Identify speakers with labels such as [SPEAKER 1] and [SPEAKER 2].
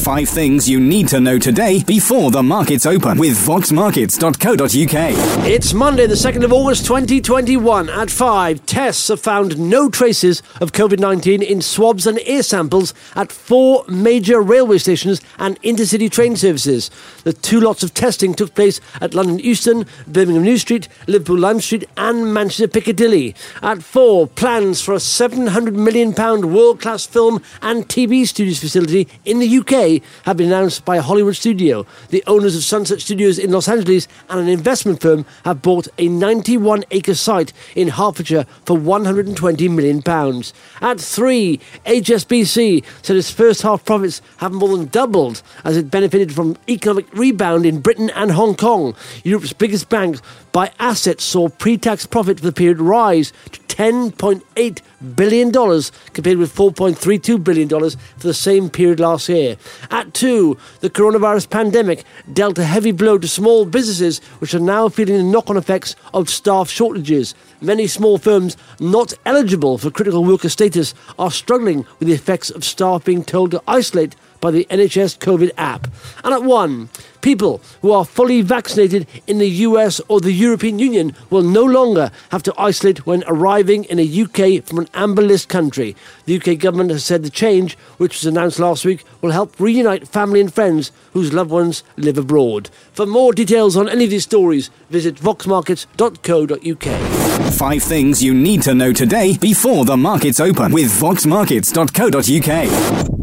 [SPEAKER 1] 5 things you need to know today before the markets open with voxmarkets.co.uk.
[SPEAKER 2] It's Monday, the 2nd of August 2021. At 5, tests have found no traces of COVID-19 in swabs and ear samples at 4 major railway stations and intercity train services. The 2 lots of testing took place at London Euston, Birmingham New Street, Liverpool Lime Street and Manchester Piccadilly. At 4, plans for a £700 million world-class film and TV studios facility in the UK have been announced by a Hollywood studio. The owners of Sunset Studios in Los Angeles and an investment firm have bought a 91-acre site in Hertfordshire for £120 million. At 3, HSBC said its first half profits have more than doubled as it benefited from economic rebound in Britain and Hong Kong. Europe's biggest bank by assets saw pre-tax profit for the period rise to $10.8 billion compared with $4.32 billion for the same period last year. At 2, the coronavirus pandemic dealt a heavy blow to small businesses which are now feeling the knock-on effects of staff shortages. Many small firms not eligible for critical worker status are struggling with the effects of staff being told to isolate by the NHS COVID app. And at 1, people who are fully vaccinated in the US or the European Union will no longer have to isolate when arriving in a UK from an amber list country. The UK government has said the change, which was announced last week, will help reunite family and friends whose loved ones live abroad. For more details on any of these stories, visit voxmarkets.co.uk.
[SPEAKER 1] 5 things you need to know today before the markets open with voxmarkets.co.uk.